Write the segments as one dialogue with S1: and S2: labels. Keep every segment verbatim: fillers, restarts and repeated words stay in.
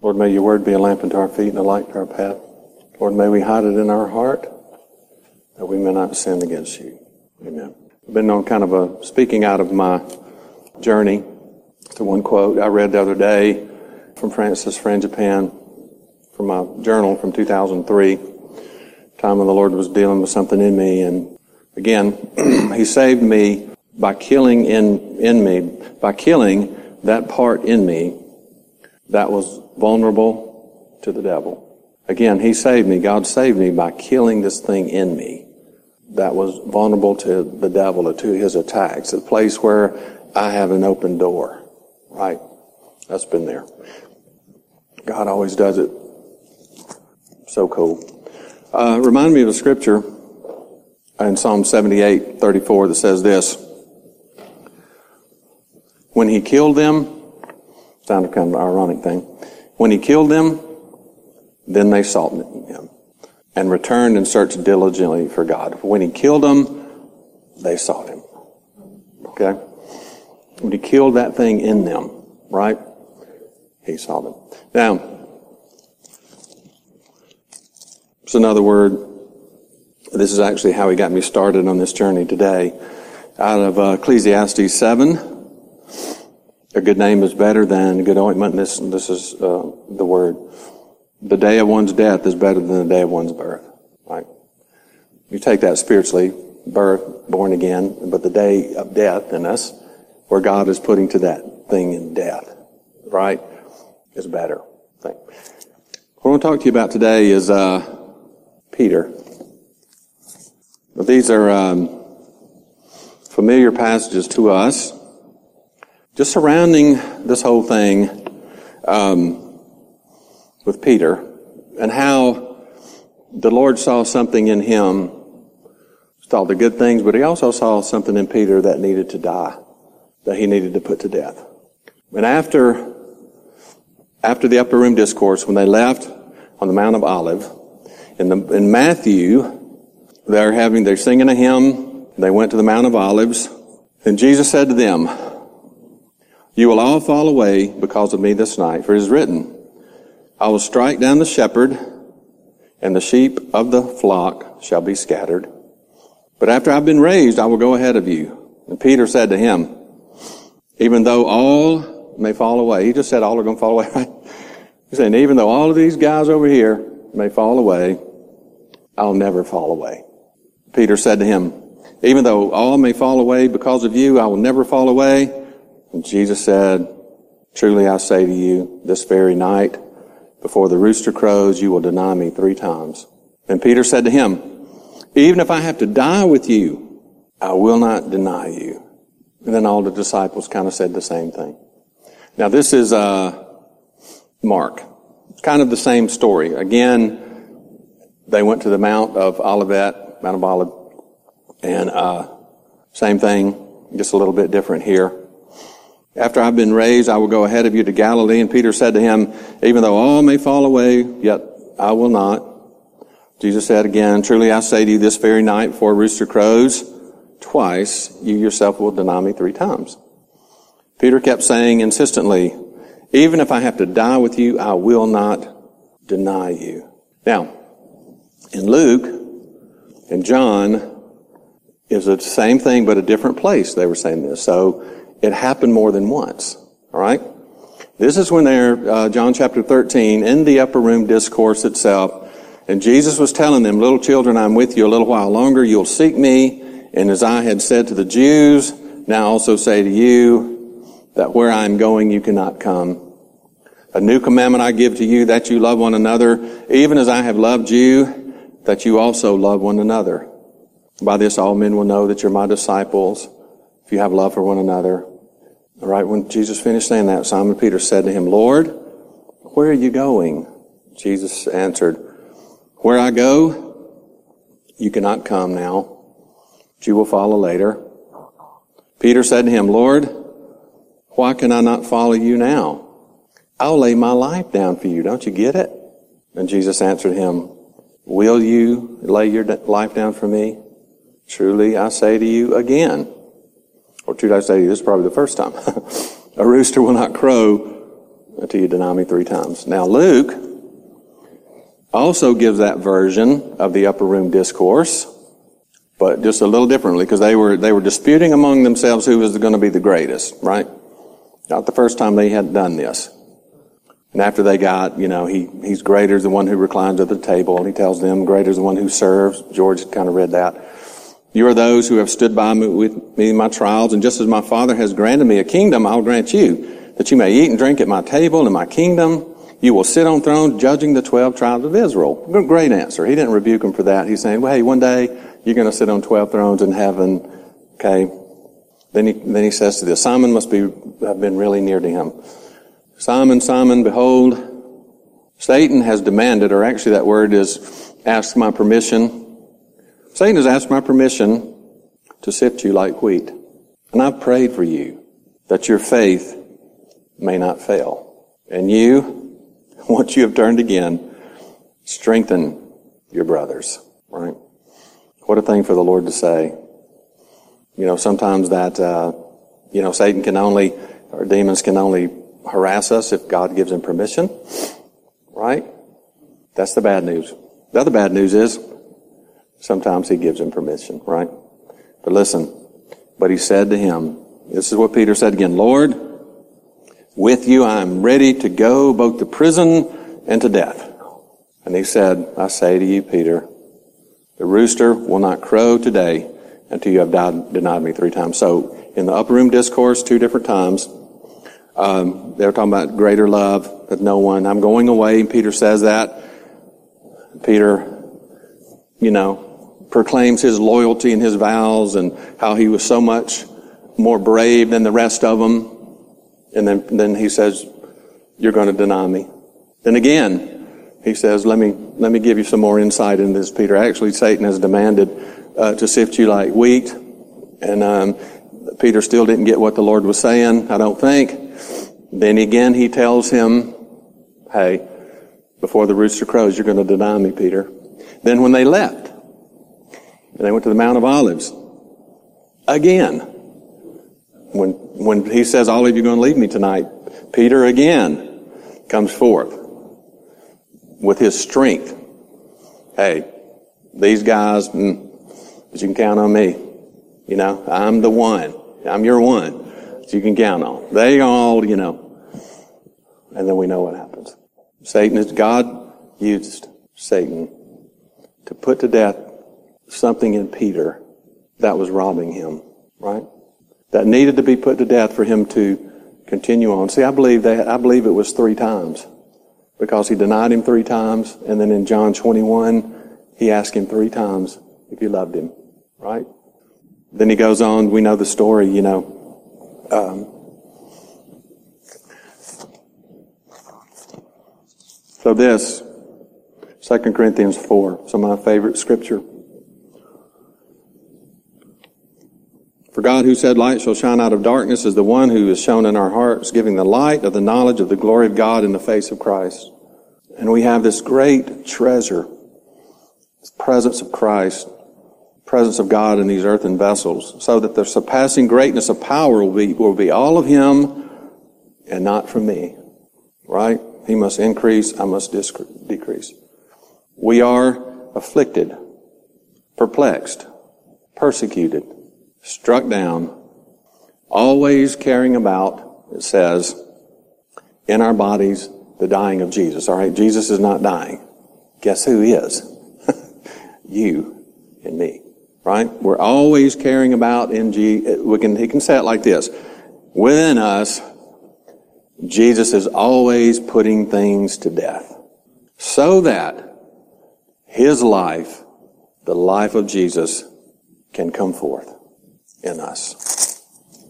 S1: Lord, may your word be a lamp unto our feet and a light to our path. Lord, may we hide it in our heart that we may not sin against you. Amen. I've been on kind of a speaking out of my journey to one quote I read the other day from Francis Frangipane from my journal from two thousand three, time when the Lord was dealing with something in me. And again, he saved me by killing in, in me, by killing that part in me that was vulnerable to the devil. Again, he saved me, God saved me by killing this thing in me that was vulnerable to the devil, to his attacks, a place where I have an open door, right? That's been there. God always does it. So cool. Uh, remind me of a scripture in Psalm seventy-eight thirty-four that says this. When he killed them, sounded kind of an ironic thing. When he killed them, then they sought him and returned and searched diligently for God. When he killed them, they sought him. Okay? When he killed that thing in them, right? He sought him. Now, it's another word. This is actually how he got me started on this journey today. Out of uh, Ecclesiastes seven, a good name is better than a good ointment. This, this is uh, the word. The day of one's death is better than the day of one's birth. Right? You take that spiritually, birth, born again, but the day of death in us, where God is putting to that thing in death, right, is a better thing. What I want to talk to you about today is uh, Peter. But these are um, familiar passages to us, just surrounding this whole thing um, with Peter and how the Lord saw something in him, saw the good things, but he also saw something in Peter that needed to die, that he needed to put to death. And after after the upper room discourse, when they left on the Mount of Olives, in, the, in Matthew, they're having they're singing a hymn. They went to the Mount of Olives, and Jesus said to them, "You will all fall away because of me this night, for it is written, I will strike down the shepherd, and the sheep of the flock shall be scattered. But after I've been raised, I will go ahead of you." And Peter said to him, "Even though all may fall away," he just said all are going to fall away, right? He's saying, even though all of these guys over here may fall away, I'll never fall away. Peter said to him, "Even though all may fall away because of you, I will never fall away." And Jesus said, "Truly I say to you, this very night, before the rooster crows, you will deny me three times." And Peter said to him, "Even if I have to die with you, I will not deny you." And then all the disciples kind of said the same thing. Now this is uh, Mark. It's kind of the same story. Again, they went to the Mount of Olivet, Mount of Olive, and uh, same thing, just a little bit different here. "After I've been raised, I will go ahead of you to Galilee." And Peter said to him, "Even though all may fall away, yet I will not." Jesus said again, "Truly I say to you, this very night before a rooster crows, twice you yourself will deny me three times." Peter kept saying insistently, "Even if I have to die with you, I will not deny you." Now, in Luke and John, is the same thing but a different place they were saying this. So it happened more than once. All right? This is when they're, uh, John chapter thirteen, in the upper room discourse itself. And Jesus was telling them, "Little children, I'm with you a little while longer. You'll seek me. And as I had said to the Jews, now also say to you, that where I am going, you cannot come. A new commandment I give to you, that you love one another, even as I have loved you, that you also love one another. By this all men will know that you're my disciples, if you have love for one another." All right, when Jesus finished saying that, Simon Peter said to him, "Lord, where are you going?" Jesus answered, "Where I go, you cannot come now, but you will follow later." Peter said to him, "Lord, why can I not follow you now? I'll lay my life down for you. Don't you get it?" And Jesus answered him, "Will you lay your life down for me? Truly I say to you again," or truly I say to you, this is probably the first time, "a rooster will not crow until you deny me three times. Now, Luke also gives that version of the upper room discourse, but just a little differently, because they were they were disputing among themselves who was going to be the greatest, right? Not the first time they had done this. And after they got, you know, he he's greater than the one who reclines at the table, and he tells them greater than the one who serves. George had kind of read that. You are those who have stood by me with me in my trials, and just as my Father has granted me a kingdom, I'll grant you, that you may eat and drink at my table in my kingdom. You will sit on thrones judging the twelve tribes of Israel. Great answer. He didn't rebuke them for that. He's saying, well, hey, one day you're going to sit on twelve thrones in heaven. Okay. Then he, then he says to this, Simon must be, have been really near to him. Simon, Simon, behold, Satan has demanded, or actually that word is asked my permission. Satan has asked my permission to sift you like wheat. And I've prayed for you that your faith may not fail. And you, once you have turned again, strengthen your brothers, right? What a thing for the Lord to say. You know, sometimes that, uh, you know, Satan can only, or demons can only harass us if God gives him permission, right? That's the bad news. The other bad news is sometimes he gives him permission, right? But listen, but he said to him, this is what Peter said again, Lord, with you I am ready to go both to prison and to death. And he said, I say to you, Peter, the rooster will not crow today until you have died, denied me three times. So in the upper room discourse, two different times, um, they were talking about greater love that no one, I'm going away. And Peter says that. Peter, you know, proclaims his loyalty and his vows and how he was so much more brave than the rest of them. And then, then he says, you're going to deny me. Then again, he says, let me, let me give you some more insight into this, Peter. Actually, Satan has demanded uh, to sift you like wheat. And um, Peter still didn't get what the Lord was saying, I don't think. Then again, he tells him, hey, before the rooster crows, you're going to deny me, Peter. Then when they left, and they went to the Mount of Olives, again, when when he says, all of you are going to leave me tonight, Peter again comes forth with his strength. Hey, these guys, mm, but you can count on me. You know, I'm the one. I'm your one that you can count on. They all, you know. And then we know what happens. Satan is, God used Satan to put to death something in Peter that was robbing him, right? That needed to be put to death for him to continue on. See, I believe that, I believe it was three times. Because he denied him three times, and then in John twenty-one, he asked him three times if he loved him, right? Then he goes on, we know the story, you know. Um, so this, Second Corinthians four, some of my favorite scripture. For God who said light shall shine out of darkness is the one who is shown in our hearts, giving the light of the knowledge of the glory of God in the face of Christ. And we have this great treasure, the presence of Christ, presence of God in these earthen vessels, so that the surpassing greatness of power will be, will be all of him and not from me. Right? He must increase, I must decrease. We are afflicted, perplexed, persecuted, struck down, always carrying about, it says, in our bodies, the dying of Jesus. All right, Jesus is not dying. Guess who is? You and me, right? We're always carrying about in G. We can, he can say it like this. Within us, Jesus is always putting things to death so that his life, the life of Jesus, can come forth in us.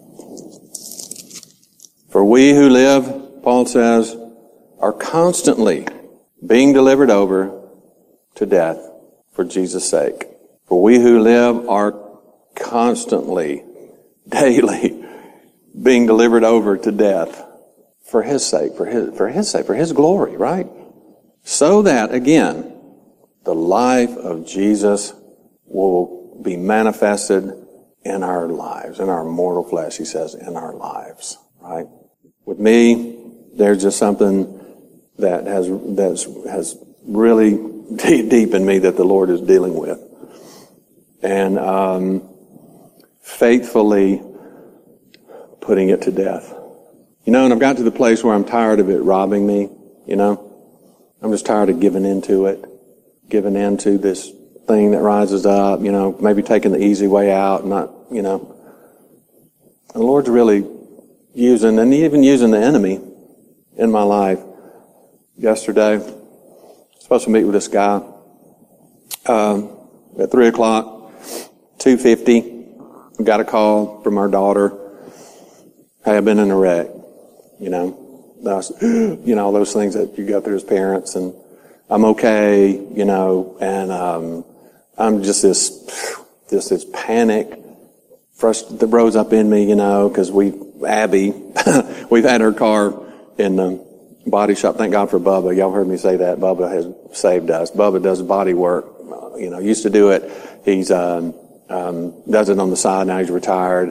S1: For we who live, Paul says, are constantly being delivered over to death for Jesus' sake. For we who live are constantly, daily being delivered over to death for his sake, for his, for his sake, for his glory, right? So that, again, the life of Jesus will be manifested in our lives, in our mortal flesh, he says, in our lives, right? With me, there's just something that has that's has really deep, deep in me that the Lord is dealing with, and um, faithfully putting it to death. You know, and I've got to the place where I'm tired of it robbing me. You know, I'm just tired of giving into it, giving into this thing that rises up. You know, maybe taking the easy way out, not you know. And the Lord's really using, and even using the enemy in my life. Yesterday, I was supposed to meet with this guy um, at three o'clock, two fifty. We got a call from our daughter. Hey, I've been in a wreck. You know, that's, you know, all those things that you go through as parents, and I'm okay. You know, and um, I'm just this, just this panic. Frust- that rose up in me, you know, because we, Abby, we've had her car in the body shop. Thank God for Bubba. Y'all heard me say that. Bubba has saved us. Bubba does body work. Uh, you know, used to do it. He's, um, um, does it on the side. Now he's retired.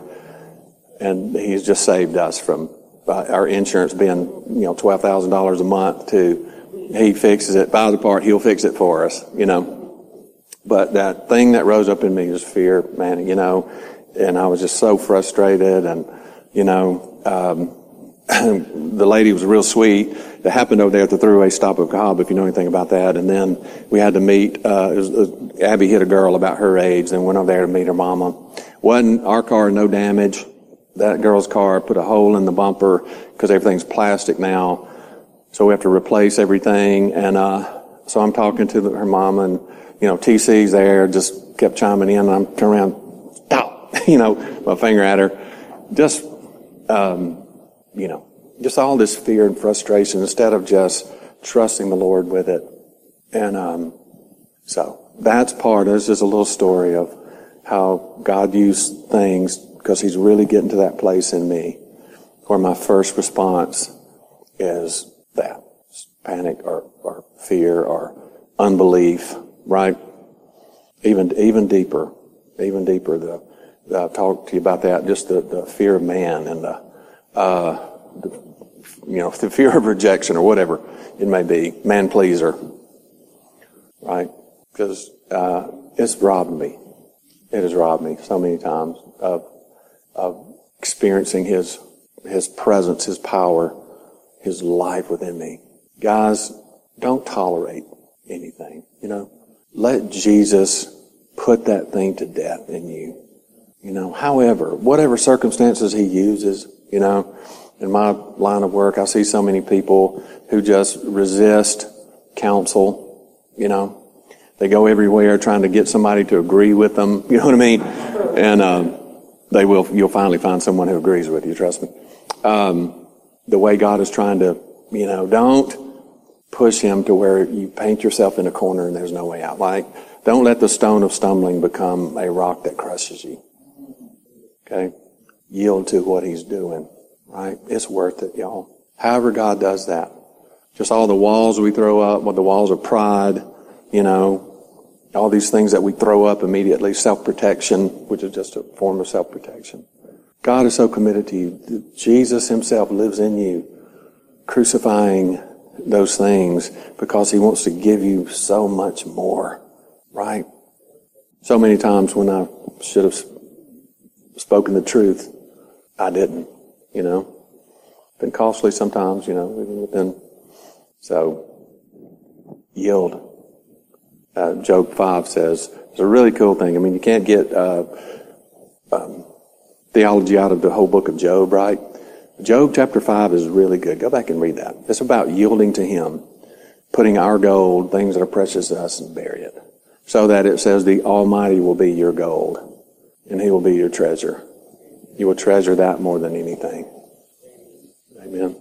S1: And he's just saved us from uh, our insurance being, you know, twelve thousand dollars a month to he fixes it, buys the part, he'll fix it for us, you know. But that thing that rose up in me is fear, man, you know. And I was just so frustrated, and, you know, um, the lady was real sweet. That happened over there at the three-way stop of Cobb, if you know anything about that. And then we had to meet, uh, it was, uh, Abby hit a girl about her age, and went over there to meet her mama. Wasn't our car, no damage. That girl's car put a hole in the bumper, because everything's plastic now. So we have to replace everything. And, uh, so I'm talking to the, her mama, and, you know, T C's there, just kept chiming in, and I'm turning around, stop. You know, my finger at her. Just, um, you know, just all this fear and frustration instead of just trusting the Lord with it. And um, so that's part, that's just a little story of how God used things, because he's really getting to that place in me where my first response is that, panic or, or fear or unbelief, right? Even, even deeper, even deeper, the I've talked to you about that, just the, the fear of man and the, uh, the, you know, the fear of rejection or whatever it may be, man pleaser, right? Because uh, it's robbed me. It has robbed me so many times of of experiencing his his presence, his power, his life within me. Guys, don't tolerate anything. You know, let Jesus put that thing to death in you. You know, however, whatever circumstances he uses, you know, in my line of work, I see so many people who just resist counsel, you know. They go everywhere trying to get somebody to agree with them, you know what I mean? And um, they will, you'll finally find someone who agrees with you, trust me. Um, the way God is trying to, you know, don't push him to where you paint yourself in a corner and there's no way out. Like, don't let the stone of stumbling become a rock that crushes you. Okay? Yield to what he's doing, right? It's worth it, y'all. However God does that. Just all the walls we throw up, with the walls of pride, you know, all these things that we throw up immediately, self-protection, which is just a form of self-protection. God is so committed to you. Jesus himself lives in you, crucifying those things because he wants to give you so much more, right? So many times when I should have spoken the truth, I didn't, you know. Been costly sometimes, you know, even within. So, yield. Uh, Job five says, it's a really cool thing. I mean, you can't get uh, um, theology out of the whole book of Job, right? Job chapter five is really good. Go back and read that. It's about yielding to him, putting our gold, things that are precious to us, and bury it. So that it says the Almighty will be your gold, and he will be your treasure. You will treasure that more than anything. Amen.